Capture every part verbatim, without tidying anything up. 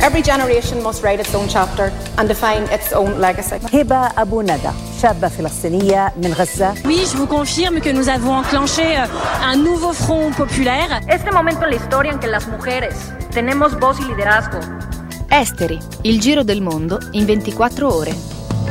Every generation must write its own chapter and define its own legacy. هبة أبو ندى شابة فلسطينية من غزة. Oui, je vous confirme que nous avons enclenché un nouveau front populaire. Este momento en la historia en que las mujeres tenemos voz y liderazgo. Esteri, il giro del mondo in ventiquattro ore.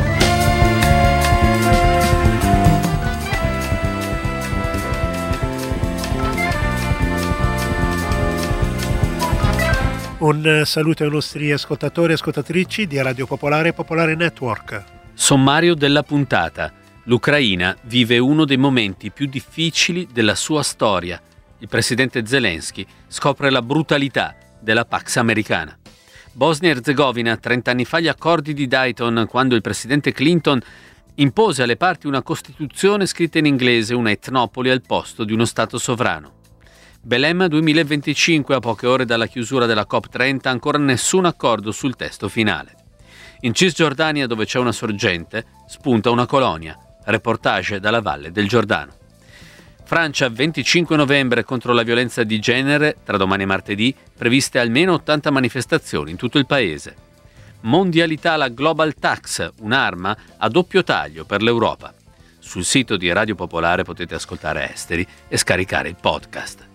Un saluto ai nostri ascoltatori e ascoltatrici di Radio Popolare e Popolare Network. Sommario della puntata. L'Ucraina vive uno dei momenti più difficili della sua storia. Il presidente Zelensky scopre la brutalità della Pax americana. Bosnia e Erzegovina, trent'anni fa gli accordi di Dayton, quando il presidente Clinton impose alle parti una costituzione scritta in inglese, una etnopoli al posto di uno stato sovrano. Belém duemilaventicinque, a poche ore dalla chiusura della COP trenta, ancora nessun accordo sul testo finale. In Cisgiordania, dove c'è una sorgente, spunta una colonia. Reportage dalla Valle del Giordano. Francia, venticinque novembre, contro la violenza di genere, tra domani e martedì, previste almeno ottanta manifestazioni in tutto il paese. Mondialità la Global Tax, un'arma a doppio taglio per l'Europa. Sul sito di Radio Popolare potete ascoltare Esteri e scaricare il podcast.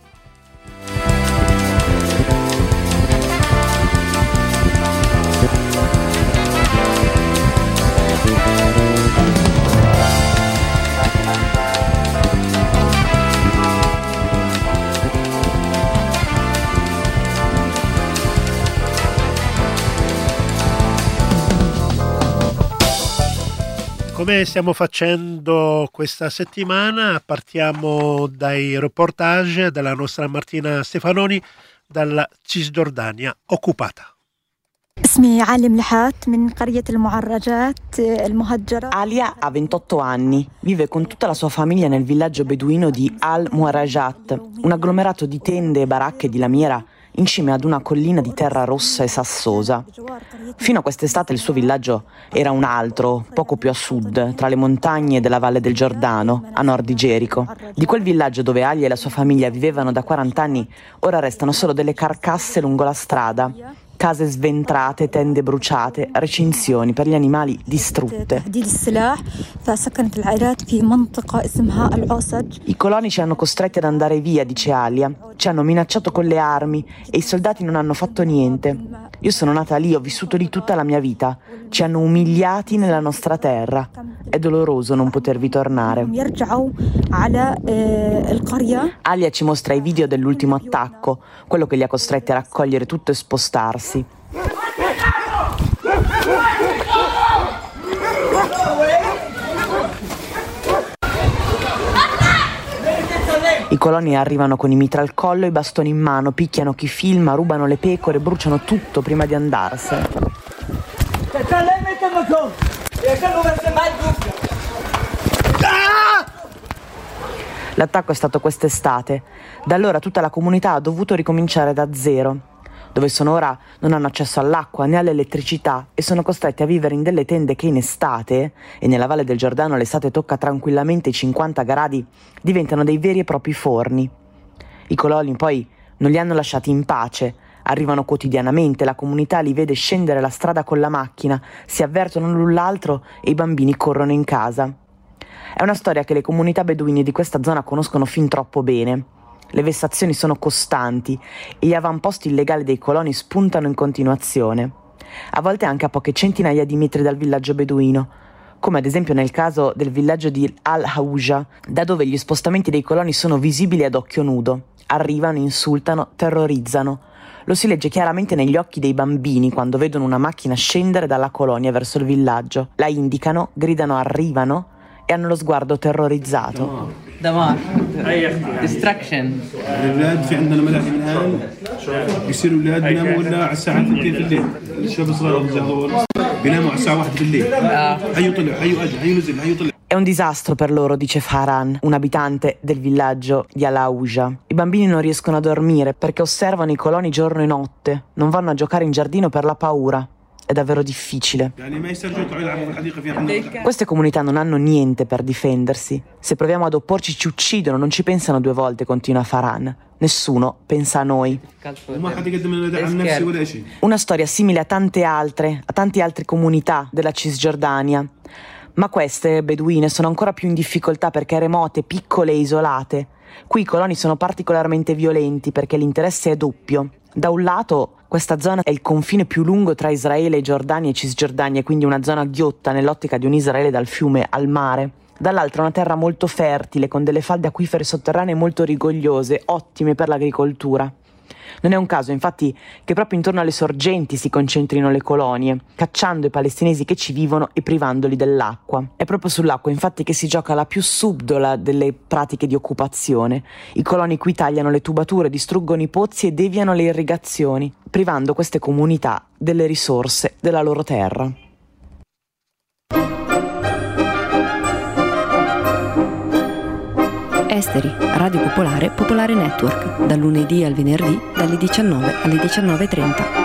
Come stiamo facendo questa settimana, partiamo dai reportage della nostra Martina Stefanoni dalla Cisgiordania occupata. اسمي علي ملحات من قرية المعرجات المهجرة. Alia ha ventotto anni, vive con tutta la sua famiglia nel villaggio beduino di Al-Muarajat, un agglomerato di tende e baracche di lamiera in cima ad una collina di terra rossa e sassosa. Fino a quest'estate il suo villaggio era un altro, poco più a sud, tra le montagne della Valle del Giordano, a nord di Gerico. Di quel villaggio dove Alia e la sua famiglia vivevano da quaranta anni, ora restano solo delle carcasse lungo la strada. Case sventrate, tende bruciate, recinzioni per gli animali distrutte. I coloni ci hanno costretti ad andare via, dice Alia. Ci hanno minacciato con le armi e i soldati non hanno fatto niente. Io sono nata lì, ho vissuto lì tutta la mia vita. Ci hanno umiliati nella nostra terra. È doloroso non potervi tornare. Alia ci mostra i video dell'ultimo attacco, quello che li ha costretti a raccogliere tutto e spostarsi. I coloni arrivano con i mitra al collo e i bastoni in mano, picchiano chi filma, rubano le pecore, bruciano tutto prima di andarsene. L'attacco è stato quest'estate. Da allora tutta la comunità ha dovuto ricominciare da zero. Dove sono ora non hanno accesso all'acqua né all'elettricità e sono costretti a vivere in delle tende che in estate, e nella Valle del Giordano l'estate tocca tranquillamente i cinquanta gradi, diventano dei veri e propri forni. I coloni poi non li hanno lasciati in pace, arrivano quotidianamente, la comunità li vede scendere la strada con la macchina, si avvertono l'un l'altro e i bambini corrono in casa. È una storia che le comunità beduine di questa zona conoscono fin troppo bene. Le vessazioni sono costanti e gli avamposti illegali dei coloni spuntano in continuazione, a volte anche a poche centinaia di metri dal villaggio beduino, come ad esempio nel caso del villaggio di Al-Hawja, da dove gli spostamenti dei coloni sono visibili ad occhio nudo. Arrivano, insultano, terrorizzano. Lo si legge chiaramente negli occhi dei bambini quando vedono una macchina scendere dalla colonia verso il villaggio. La indicano, gridano arrivano e hanno lo sguardo terrorizzato. دمار destruction. الأولاد في عندنا ملاهي الآن يصير الأولاد بيناموا ولا على الساعة اثنين بالليل. الشباب الصغار بيناموا على الساعة واحدة بالليل. حيو طلع حيو أجل حيو نزل حيو طلع. È un disastro per loro, dice Farhan, un abitante del villaggio di Al-Hawja. I bambini non riescono a dormire perché osservano i coloni giorno e notte, non vanno a giocare in giardino per la paura. è davvero difficile. Queste comunità non hanno niente per difendersi. Se proviamo ad opporci ci uccidono, non ci pensano due volte, continua Farhan. Nessuno pensa a noi. Una storia simile a tante altre, a tante altre comunità della Cisgiordania. Ma queste, beduine, sono ancora più in difficoltà perché remote, piccole e isolate. Qui i coloni sono particolarmente violenti perché l'interesse è doppio. Da un lato, questa zona è il confine più lungo tra Israele, Giordania e Cisgiordania, quindi una zona ghiotta nell'ottica di un Israele dal fiume al mare. Dall'altra una terra molto fertile, con delle falde acquifere sotterranee molto rigogliose, ottime per l'agricoltura. Non è un caso, infatti, che proprio intorno alle sorgenti si concentrino le colonie, cacciando i palestinesi che ci vivono e privandoli dell'acqua. È proprio sull'acqua, infatti, che si gioca la più subdola delle pratiche di occupazione. I coloni qui tagliano le tubature, distruggono i pozzi e deviano le irrigazioni, privando queste comunità delle risorse della loro terra. Esteri, Radio Popolare, Popolare Network, dal lunedì al venerdì, dalle diciannove alle diciannove e trenta.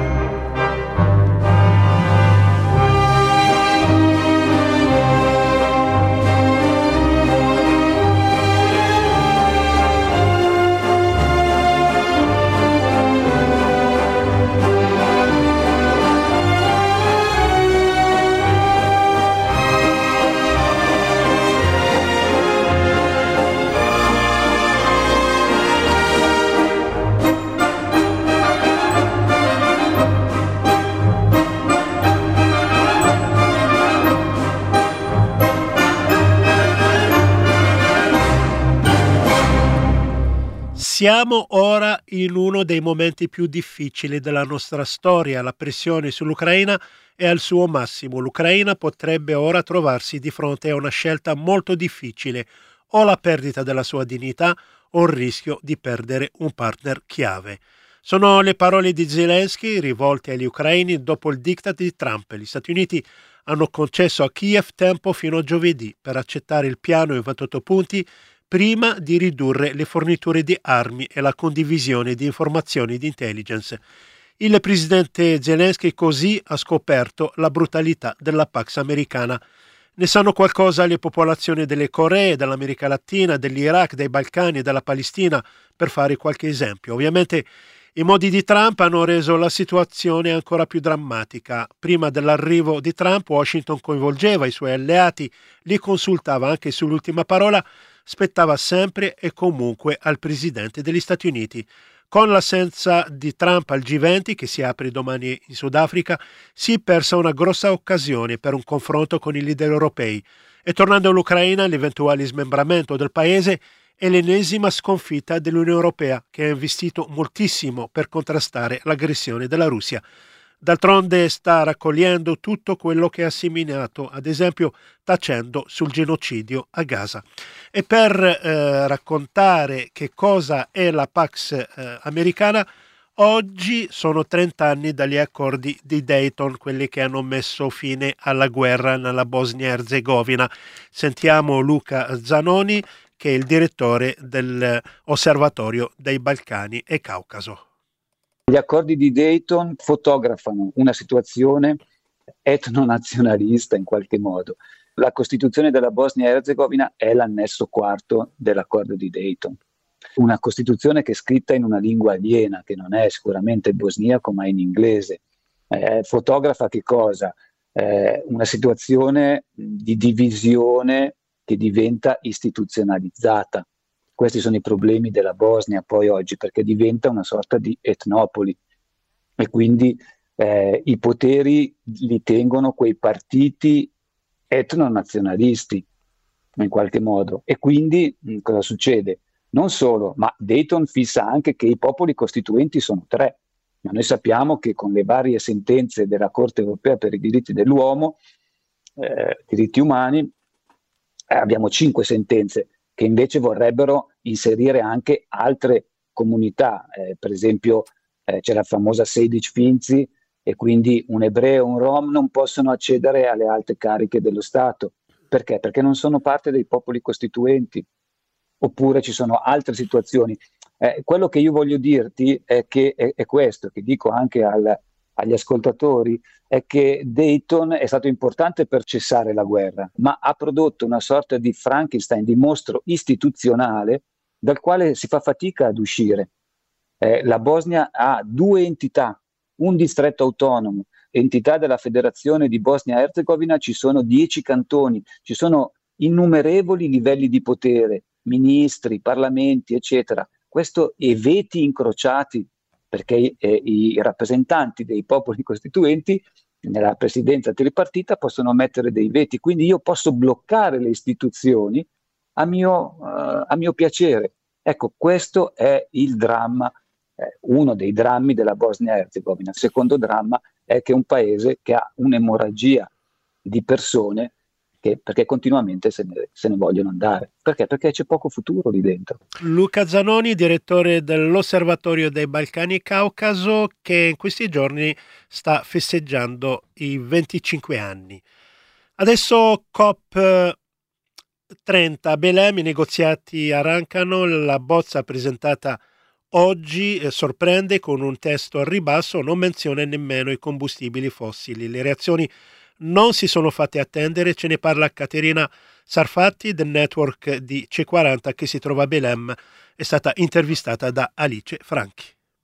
Siamo ora in uno dei momenti più difficili della nostra storia. La pressione sull'Ucraina è al suo massimo. L'Ucraina potrebbe ora trovarsi di fronte a una scelta molto difficile, o la perdita della sua dignità o il rischio di perdere un partner chiave. Sono le parole di Zelensky rivolte agli ucraini dopo il diktat di Trump. Gli Stati Uniti hanno concesso a Kiev tempo fino a giovedì per accettare il piano in ventotto punti prima di ridurre le forniture di armi e la condivisione di informazioni di intelligence. Il presidente Zelensky così ha scoperto la brutalità della Pax americana. Ne sanno qualcosa le popolazioni delle Coree, dell'America Latina, dell'Iraq, dei Balcani e della Palestina, per fare qualche esempio. Ovviamente i modi di Trump hanno reso la situazione ancora più drammatica. Prima dell'arrivo di Trump, Washington coinvolgeva i suoi alleati, li consultava anche sull'ultima parola, spettava sempre e comunque al presidente degli Stati Uniti. Con l'assenza di Trump al G venti, che si apre domani in Sudafrica, si è persa una grossa occasione per un confronto con i leader europei. E tornando all'Ucraina, l'eventuale smembramento del paese è l'ennesima sconfitta dell'Unione Europea, che ha investito moltissimo per contrastare l'aggressione della Russia. D'altronde sta raccogliendo tutto quello che ha seminato, ad esempio tacendo sul genocidio a Gaza. E per eh, raccontare che cosa è la Pax eh, americana, oggi sono trenta anni dagli accordi di Dayton, quelli che hanno messo fine alla guerra nella Bosnia-Erzegovina. Sentiamo Luca Zanoni, che è il direttore dell'Osservatorio dei Balcani e Caucaso. Gli accordi di Dayton fotografano una situazione etnonazionalista in qualche modo. La Costituzione della Bosnia-Erzegovina è l'annesso quarto dell'accordo di Dayton. Una Costituzione che è scritta in una lingua aliena, che non è sicuramente il bosniaco ma in inglese. Eh, fotografa che cosa? Eh, una situazione di divisione che diventa istituzionalizzata. Questi sono i problemi della Bosnia poi oggi, perché diventa una sorta di etnopoli e quindi eh, i poteri li tengono quei partiti etnonazionalisti in qualche modo. E quindi mh, cosa succede? Non solo, ma Dayton fissa anche che i popoli costituenti sono tre. Ma noi sappiamo che con le varie sentenze della Corte Europea per i diritti dell'uomo, eh, diritti umani, eh, abbiamo cinque sentenze che invece vorrebbero inserire anche altre comunità, eh, per esempio eh, c'è la famosa Sejdić-Finci e quindi un ebreo e un rom non possono accedere alle alte cariche dello Stato. Perché? Perché non sono parte dei popoli costituenti, oppure ci sono altre situazioni. Eh, quello che io voglio dirti è che è, è questo, che dico anche al, agli ascoltatori è che Dayton è stato importante per cessare la guerra, ma ha prodotto una sorta di Frankenstein, di mostro istituzionale dal quale si fa fatica ad uscire. Eh, la Bosnia ha due entità, un distretto autonomo, entità della Federazione di Bosnia-Erzegovina, ci sono dieci cantoni, ci sono innumerevoli livelli di potere, ministri, parlamenti, eccetera. Questo e veti incrociati, perché eh, i rappresentanti dei popoli costituenti nella presidenza tripartita possono mettere dei veti, quindi io posso bloccare le istituzioni a mio, uh, a mio piacere. Ecco, questo è il dramma, eh, uno dei drammi della Bosnia-Erzegovina. Il secondo dramma è che è un paese che ha un'emorragia di persone che, perché continuamente se ne, se ne vogliono andare. Perché? Perché c'è poco futuro lì dentro. Luca Zanoni, direttore dell'Osservatorio dei Balcani Caucaso, che in questi giorni sta festeggiando i venticinque anni. Adesso COP trenta a Belém, i negoziati arrancano, la bozza presentata oggi eh, sorprende con un testo al ribasso, non menziona nemmeno i combustibili fossili. Le reazioni non si sono fatte attendere, ce ne parla Caterina Sarfatti del network di C quaranta che si trova a Belém, è stata intervistata da Alice Franchi.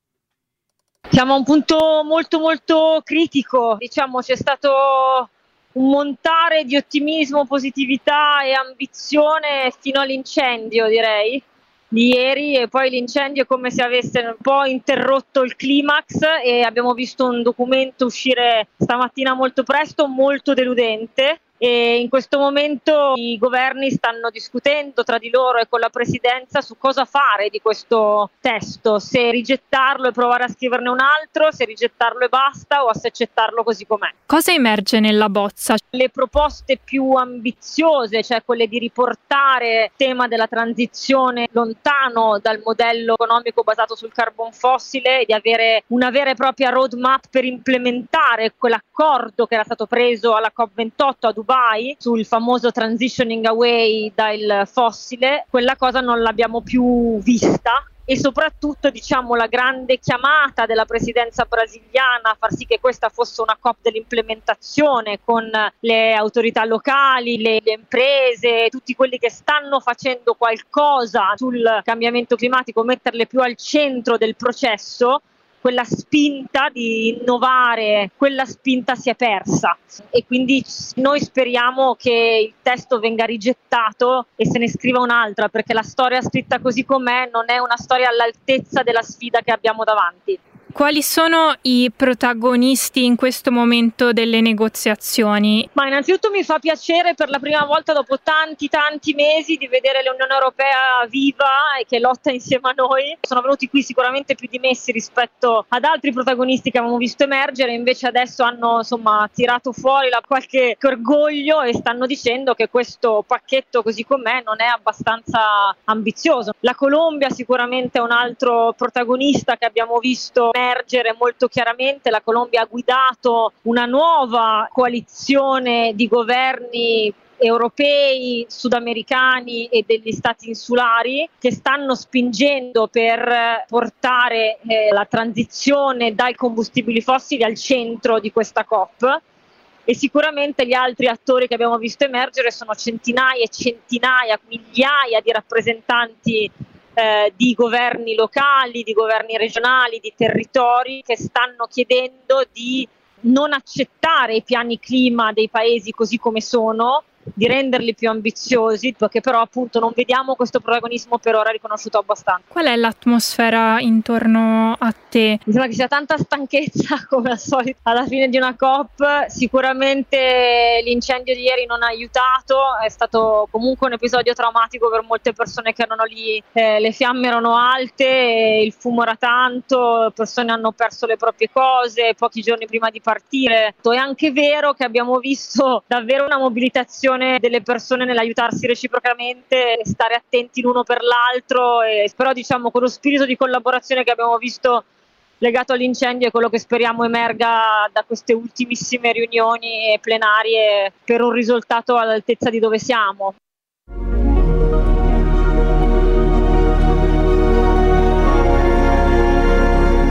Siamo a un punto molto molto critico, diciamo c'è stato un montare di ottimismo, positività e ambizione fino all'incendio, direi, di ieri, e poi l'incendio è come se avesse un po' interrotto il climax e abbiamo visto un documento uscire stamattina molto presto, molto deludente. E in questo momento i governi stanno discutendo tra di loro e con la presidenza su cosa fare di questo testo, se rigettarlo e provare a scriverne un altro, se rigettarlo e basta o se accettarlo così com'è. Cosa emerge nella bozza? Le proposte più ambiziose, cioè quelle di riportare il tema della transizione lontano dal modello economico basato sul carbon fossile e di avere una vera e propria roadmap per implementare quell'accordo che era stato preso alla COP ventotto a Dubai sul famoso transitioning away dal fossile. Quella cosa non l'abbiamo più vista. E soprattutto, diciamo, la grande chiamata della presidenza brasiliana a far sì che questa fosse una COP dell'implementazione con le autorità locali, le, le imprese, tutti quelli che stanno facendo qualcosa sul cambiamento climatico, metterle più al centro del processo. Quella spinta di innovare, quella spinta si è persa e quindi noi speriamo che il testo venga rigettato e se ne scriva un'altra, perché la storia scritta così com'è non è una storia all'altezza della sfida che abbiamo davanti. Quali sono i protagonisti in questo momento delle negoziazioni? Ma innanzitutto mi fa piacere per la prima volta dopo tanti tanti mesi di vedere l'Unione Europea viva e che lotta insieme a noi. Sono venuti qui sicuramente più dimessi rispetto ad altri protagonisti che avevamo visto emergere, invece adesso hanno insomma tirato fuori la qualche orgoglio e stanno dicendo che questo pacchetto così com'è non è abbastanza ambizioso. La Colombia sicuramente è un altro protagonista che abbiamo visto emergere molto chiaramente. La Colombia ha guidato una nuova coalizione di governi europei, sudamericani e degli stati insulari che stanno spingendo per portare eh, la transizione dai combustibili fossili al centro di questa COP. E sicuramente gli altri attori che abbiamo visto emergere sono centinaia e centinaia, migliaia di rappresentanti Eh, di governi locali, di governi regionali, di territori che stanno chiedendo di non accettare i piani clima dei paesi così come sono, di renderli più ambiziosi, perché però appunto non vediamo questo protagonismo per ora riconosciuto abbastanza. Qual è l'atmosfera intorno a te? Mi sembra che sia tanta stanchezza come al solito alla fine di una COP. Sicuramente l'incendio di ieri non ha aiutato, è stato comunque un episodio traumatico per molte persone che erano lì, eh, le fiamme erano alte, il fumo era tanto, persone hanno perso le proprie cose pochi giorni prima di partire. È anche vero che abbiamo visto davvero una mobilitazione delle persone nell'aiutarsi reciprocamente, stare attenti l'uno per l'altro, e però diciamo con lo spirito di collaborazione che abbiamo visto legato all'incendio è quello che speriamo emerga da queste ultimissime riunioni plenarie per un risultato all'altezza di dove siamo.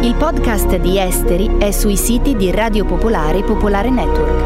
Il podcast di Esteri è sui siti di Radio Popolare e Popolare Network.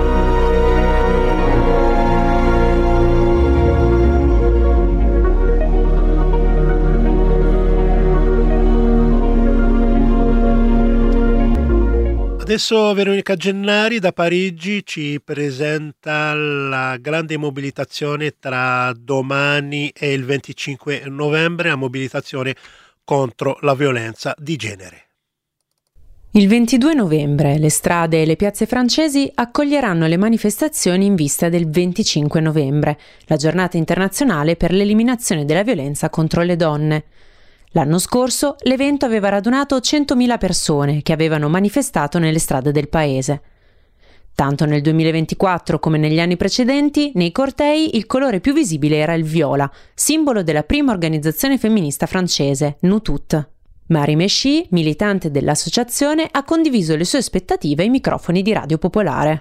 Adesso Veronica Gennari da Parigi ci presenta la grande mobilitazione tra domani e il venticinque novembre, la mobilitazione contro la violenza di genere. Il ventidue novembre le strade e le piazze francesi accoglieranno le manifestazioni in vista del venticinque novembre, la giornata internazionale per l'eliminazione della violenza contro le donne. L'anno scorso l'evento aveva radunato centomila persone che avevano manifestato nelle strade del paese. Tanto nel duemilaventiquattro come negli anni precedenti, nei cortei il colore più visibile era il viola, simbolo della prima organizzazione femminista francese, Nous Toutes. Marie Méchy, militante dell'associazione, ha condiviso le sue aspettative ai microfoni di Radio Popolare.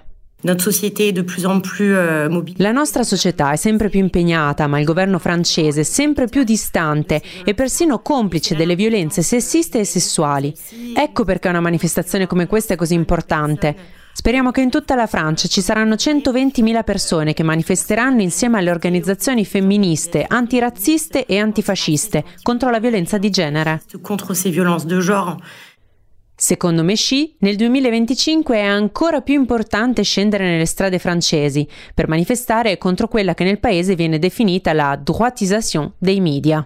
La nostra società è sempre più impegnata, ma il governo francese è sempre più distante e persino complice delle violenze sessiste e sessuali. Ecco perché una manifestazione come questa è così importante. Speriamo che in tutta la Francia ci saranno centoventimila persone che manifesteranno insieme alle organizzazioni femministe, antirazziste e antifasciste contro la violenza di genere. Secondo Méchy, nel duemilaventicinque è ancora più importante scendere nelle strade francesi per manifestare contro quella che nel paese viene definita la droitisation dei media.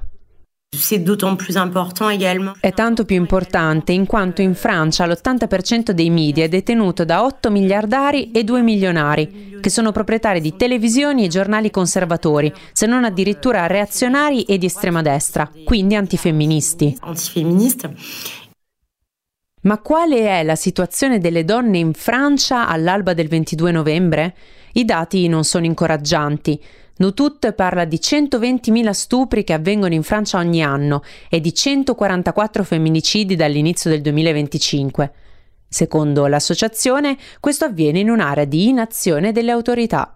È tanto più importante in quanto in Francia l'ottanta per cento dei media è detenuto da otto miliardari e due milionari, che sono proprietari di televisioni e giornali conservatori, se non addirittura reazionari e di estrema destra, quindi antifemministi. Ma quale è la situazione delle donne in Francia all'alba del ventidue novembre? I dati non sono incoraggianti. Nous Toutes parla di centoventimila stupri che avvengono in Francia ogni anno e di centoquarantaquattro femminicidi dall'inizio del duemilaventicinque. Secondo l'associazione, questo avviene in un'area di inazione delle autorità.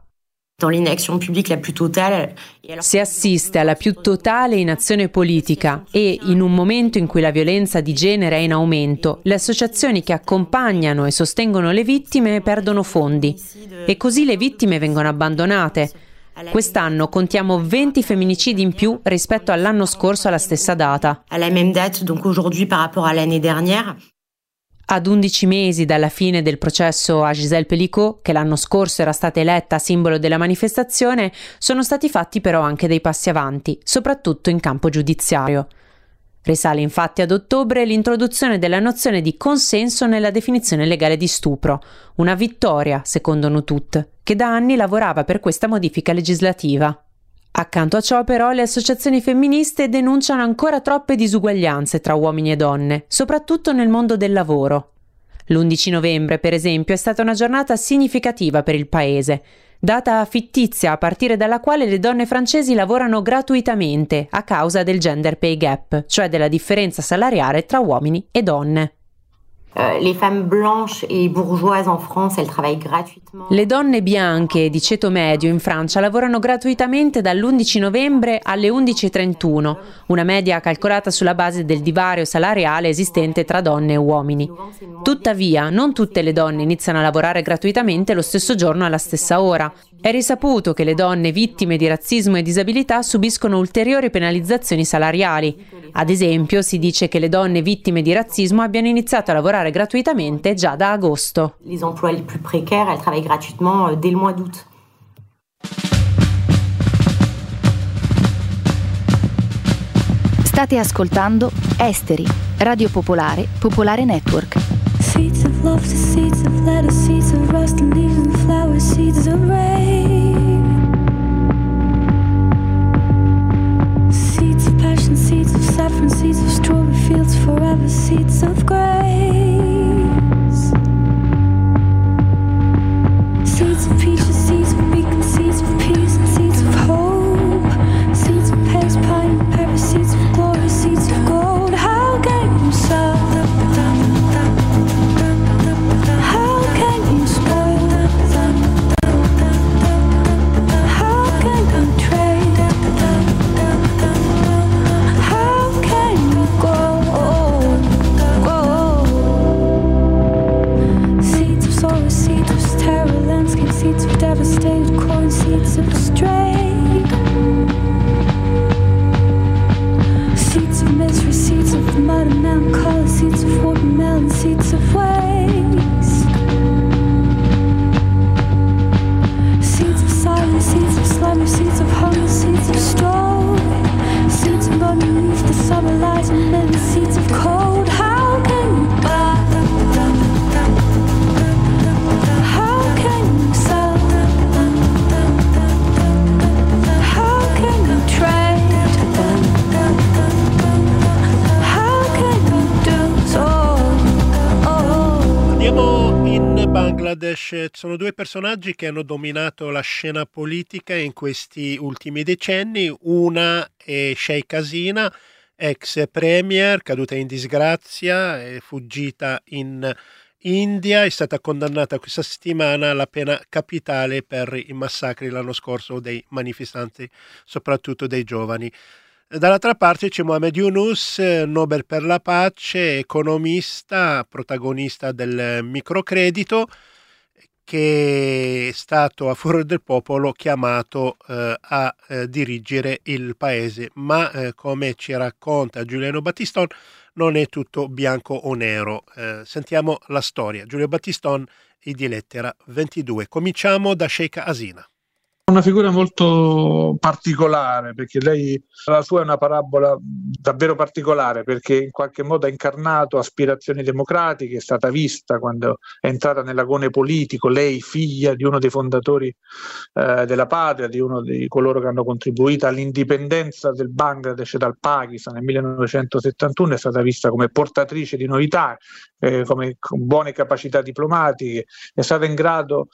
Si assiste alla più totale inazione politica e, in un momento in cui la violenza di genere è in aumento, le associazioni che accompagnano e sostengono le vittime perdono fondi e così le vittime vengono abbandonate. Quest'anno contiamo venti femminicidi in più rispetto all'anno scorso alla stessa data. Ad undici mesi dalla fine del processo a Gisèle Pelicot, che l'anno scorso era stata eletta simbolo della manifestazione, sono stati fatti però anche dei passi avanti, soprattutto in campo giudiziario. Risale infatti ad ottobre l'introduzione della nozione di consenso nella definizione legale di stupro, una vittoria, secondo Nous Toutes, che da anni lavorava per questa modifica legislativa. Accanto a ciò però le associazioni femministe denunciano ancora troppe disuguaglianze tra uomini e donne, soprattutto nel mondo del lavoro. L'undici novembre, per esempio, è stata una giornata significativa per il paese, data fittizia a partire dalla quale le donne francesi lavorano gratuitamente a causa del gender pay gap, cioè della differenza salariale tra uomini e donne. Le donne bianche di ceto medio in Francia lavorano gratuitamente dall'undici novembre alle undici e trentuno, una media calcolata sulla base del divario salariale esistente tra donne e uomini. Tuttavia, non tutte le donne iniziano a lavorare gratuitamente lo stesso giorno alla stessa ora. È risaputo che le donne vittime di razzismo e disabilità subiscono ulteriori penalizzazioni salariali. Ad esempio, si dice che le donne vittime di razzismo abbiano iniziato a lavorare gratuitamente già da agosto. Les emplois les plus précaires, elles travaillent gratuitement dès le mois d'août. State ascoltando Esteri, Radio Popolare, Popolare Network. Seeds of love to seeds of lettuce, seeds of rust and leaves and flowers, seeds of rain. Seeds of passion, seeds of saffron, seeds of strawberry fields forever, seeds of grace. Seeds of peaches, seeds of beacon, seeds of peace and seeds of hope. Seeds of pears, pine and pepper, seeds of glory, seeds of gold. How can you sow? How can you spoil? Bangladesh sono due personaggi che hanno dominato la scena politica in questi ultimi decenni. Una è Sheikh Hasina, ex premier, caduta in disgrazia, è fuggita in India, è stata condannata questa settimana alla pena capitale per i massacri l'anno scorso dei manifestanti, soprattutto dei giovani. Dall'altra parte c'è Mohamed Yunus, Nobel per la pace, economista, protagonista del microcredito, che è stato a furore del popolo chiamato eh, a eh, dirigere il paese. Ma eh, come ci racconta Giuliano Battiston, non è tutto bianco o nero. Eh, sentiamo la storia. Giulio Battiston, I di Lettera ventidue. Cominciamo da Sheikh Hasina. Una figura molto particolare, perché lei, la sua è una parabola davvero particolare, perché in qualche modo ha incarnato aspirazioni democratiche, è stata vista quando è entrata nell'agone politico, lei figlia di uno dei fondatori eh, della patria, di uno di coloro che hanno contribuito all'indipendenza del Bangladesh dal Pakistan nel millenovecentosettantuno, è stata vista come portatrice di novità, eh, come con buone capacità diplomatiche, è stata in grado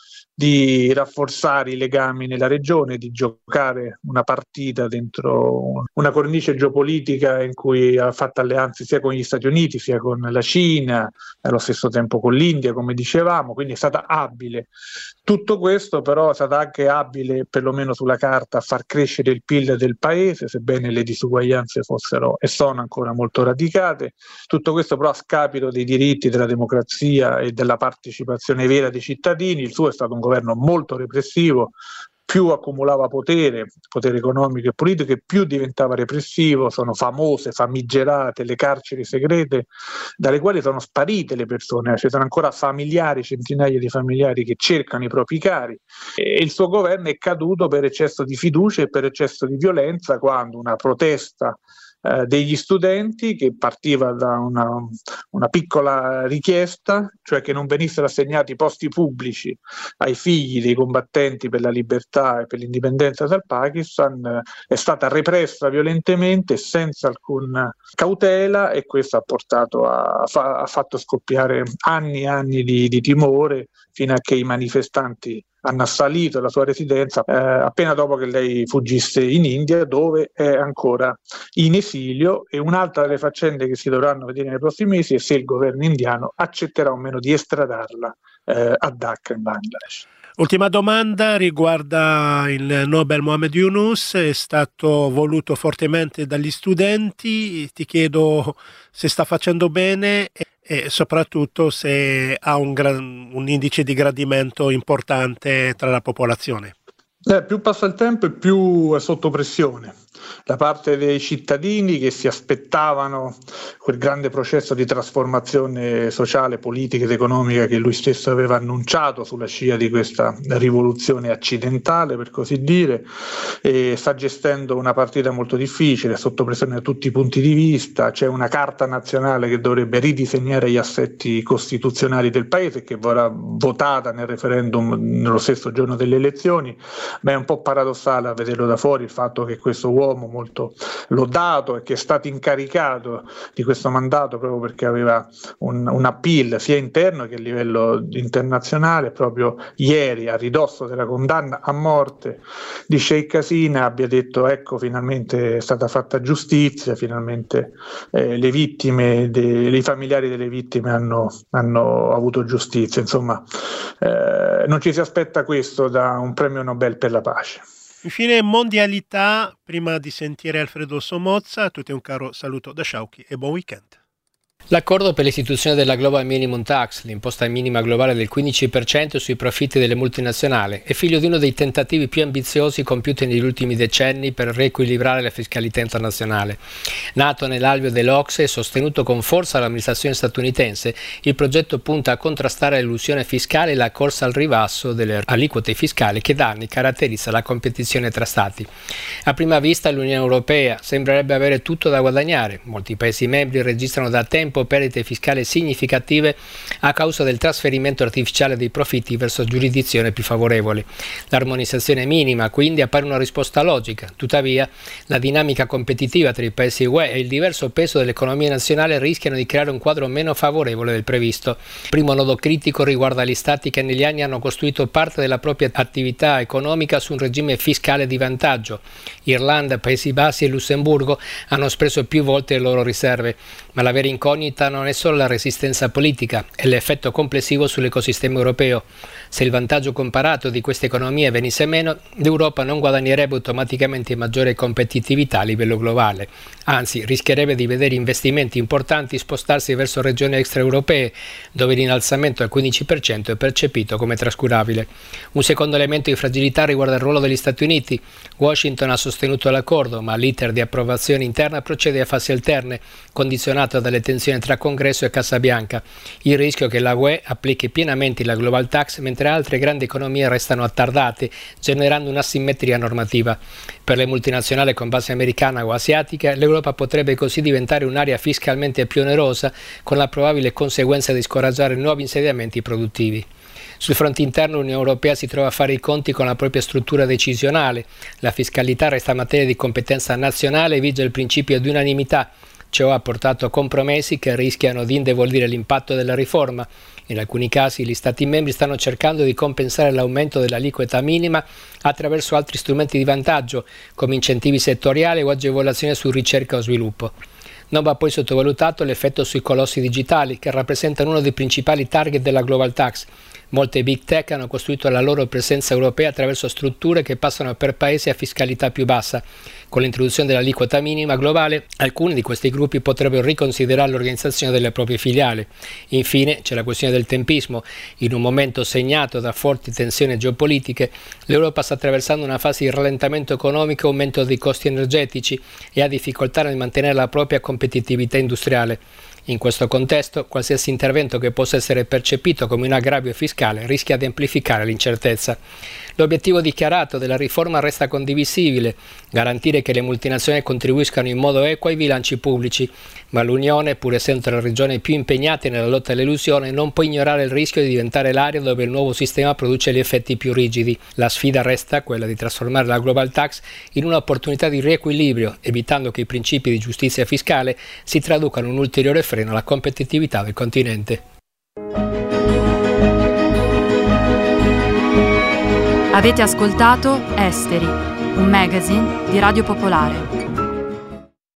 di rafforzare i legami nella regione, di giocare una partita dentro una cornice geopolitica in cui ha fatto alleanze sia con gli Stati Uniti sia con la Cina, allo stesso tempo con l'India, come dicevamo, quindi è stata abile. Tutto questo però è stata anche abile, perlomeno sulla carta, a far crescere il P I L del paese, sebbene le disuguaglianze fossero e sono ancora molto radicate. Tutto questo però a scapito dei diritti, della democrazia e della partecipazione vera dei cittadini. Il suo è stato un governo molto repressivo, più accumulava potere, potere economico e politico, e più diventava repressivo. Sono famose, famigerate le carceri segrete dalle quali sono sparite le persone, ci sono ancora familiari, centinaia di familiari che cercano i propri cari, e il suo governo è caduto per eccesso di fiducia e per eccesso di violenza, quando una protesta Eh, degli studenti, che partiva da una, una piccola richiesta, cioè che non venissero assegnati posti pubblici ai figli dei combattenti per la libertà e per l'indipendenza dal Pakistan, eh, è stata repressa violentemente senza alcuna cautela, e questo ha portato a, fa, ha fatto scoppiare anni e anni di, di timore, fino a che i manifestanti hanno assalito la sua residenza eh, appena dopo che lei fuggisse in India, dove è ancora in esilio. E un'altra delle faccende che si dovranno vedere nei prossimi mesi è se il governo indiano accetterà o meno di estradarla eh, a Dhaka, in Bangladesh. Ultima domanda riguarda il Nobel Mohamed Yunus, è stato voluto fortemente dagli studenti. Ti chiedo se sta facendo bene e e soprattutto se ha un, gra- un indice di gradimento importante tra la popolazione. Eh, più passa il tempo e più è sotto pressione da parte dei cittadini, che si aspettavano quel grande processo di trasformazione sociale, politica ed economica che lui stesso aveva annunciato sulla scia di questa rivoluzione accidentale, per così dire, e sta gestendo una partita molto difficile, sotto pressione da tutti i punti di vista. C'è una carta nazionale che dovrebbe ridisegnare gli assetti costituzionali del paese, che verrà votata nel referendum nello stesso giorno delle elezioni, ma è un po' paradossale a vederlo da fuori il fatto che questo uomo molto lodato e che è stato incaricato di questo mandato proprio perché aveva un, un appeal sia interno che a livello internazionale, proprio ieri, a ridosso della condanna a morte di Sheikh Hasina, abbia detto: ecco, finalmente è stata fatta giustizia, finalmente eh, le vittime, de, i familiari delle vittime hanno, hanno avuto giustizia. Insomma, eh, non ci si aspetta questo da un premio Nobel per la pace. Infine, mondialità, prima di sentire Alfredo Somozza. A tutti un caro saluto da Sciauchi e buon weekend. L'accordo per l'istituzione della Global Minimum Tax, l'imposta minima globale del quindici per cento sui profitti delle multinazionali, è figlio di uno dei tentativi più ambiziosi compiuti negli ultimi decenni per riequilibrare la fiscalità internazionale. Nato nell'alveo dell'O C S E e sostenuto con forza dall'amministrazione statunitense, il progetto punta a contrastare l'elusione fiscale e la corsa al ribasso delle aliquote fiscali che da anni caratterizza la competizione tra Stati. A prima vista l'Unione Europea sembrerebbe avere tutto da guadagnare. Molti Paesi membri registrano da tempo tempo perdite fiscali significative a causa del trasferimento artificiale dei profitti verso giurisdizioni più favorevoli. L'armonizzazione minima quindi appare una risposta logica, tuttavia la dinamica competitiva tra i paesi U E e il diverso peso dell'economia nazionale rischiano di creare un quadro meno favorevole del previsto. Il primo nodo critico riguarda gli stati che negli anni hanno costruito parte della propria attività economica su un regime fiscale di vantaggio. Irlanda, Paesi Bassi e Lussemburgo hanno speso più volte le loro riserve, ma la vera incognita non è solo la resistenza politica, è l'effetto complessivo sull'ecosistema europeo. Se il vantaggio comparato di queste economie venisse meno, l'Europa non guadagnerebbe automaticamente maggiore competitività a livello globale, anzi rischierebbe di vedere investimenti importanti spostarsi verso regioni extraeuropee, dove l'innalzamento al quindici per cento è percepito come trascurabile. Un secondo elemento di fragilità riguarda il ruolo degli Stati Uniti. Washington ha sostenuto l'accordo, ma l'iter di approvazione interna procede a fasi alterne, condizionato dalle tensioni tra Congresso e Casa Bianca. Il rischio è che la U E applichi pienamente la Global Tax mentre altre grandi economie restano attardate, generando un'asimmetria normativa. Per le multinazionali con base americana o asiatica, l'Europa potrebbe così diventare un'area fiscalmente più onerosa, con la probabile conseguenza di scoraggiare nuovi insediamenti produttivi. Sul fronte interno l'Unione Europea si trova a fare i conti con la propria struttura decisionale. La fiscalità resta materia di competenza nazionale e vige il principio di unanimità. Ciò ha portato a compromessi che rischiano di indebolire l'impatto della riforma. In alcuni casi gli Stati membri stanno cercando di compensare l'aumento dell'aliquota minima attraverso altri strumenti di vantaggio, come incentivi settoriali o agevolazioni su ricerca o sviluppo. Non va poi sottovalutato l'effetto sui colossi digitali, che rappresentano uno dei principali target della Global Tax. Molte big tech hanno costruito la loro presenza europea attraverso strutture che passano per paesi a fiscalità più bassa. Con l'introduzione dell'aliquota minima globale, alcuni di questi gruppi potrebbero riconsiderare l'organizzazione delle proprie filiali. Infine c'è la questione del tempismo. In un momento segnato da forti tensioni geopolitiche, l'Europa sta attraversando una fase di rallentamento economico e aumento dei costi energetici e ha difficoltà nel mantenere la propria competitività industriale. In questo contesto, qualsiasi intervento che possa essere percepito come un aggravio fiscale rischia di amplificare l'incertezza. L'obiettivo dichiarato della riforma resta condivisibile: garantire che le multinazionali contribuiscano in modo equo ai bilanci pubblici, ma l'Unione, pur essendo tra le regioni più impegnate nella lotta all'elusione, non può ignorare il rischio di diventare l'area dove il nuovo sistema produce gli effetti più rigidi. La sfida resta quella di trasformare la Global Tax in un'opportunità di riequilibrio, evitando che i principi di giustizia fiscale si traducano in un ulteriore freno alla competitività del continente. Avete ascoltato Esteri, un magazine di Radio Popolare.